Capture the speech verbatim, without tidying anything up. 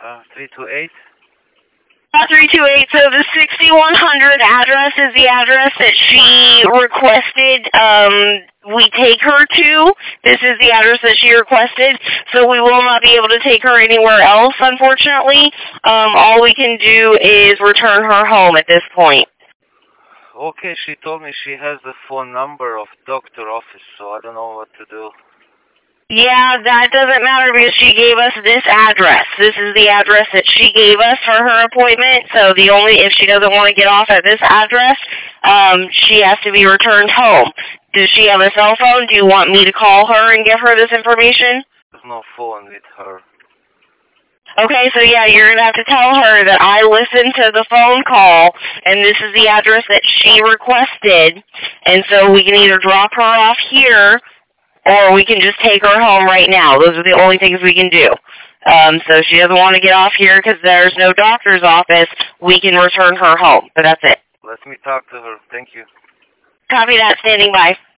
Uh, three two eight? Uh, three two eight, so the sixty-one hundred address is the address that she requested um, we take her to. This is the address that she requested, so we will not be able to take her anywhere else, unfortunately. Um, all we can do is return her home at this point. Okay, she told me she has the phone number of doctor office, so I don't know what to do. Yeah, that doesn't matter because she gave us this address. This is the address that she gave us for her appointment. So the only, if she doesn't want to get off at this address, um, she has to be returned home. Does she have a cell phone? Do you want me to call her and give her this information? There's no phone with her. Okay, so yeah, you're going to have to tell her that I listened to the phone call, and this is the address that she requested, and so we can either drop her off here, or we can just take her home right now. Those are the only things we can do. Um, so if she doesn't want to get off here because there's no doctor's office, we can return her home. But that's it. Let me talk to her. Thank you. Copy that. Standing by.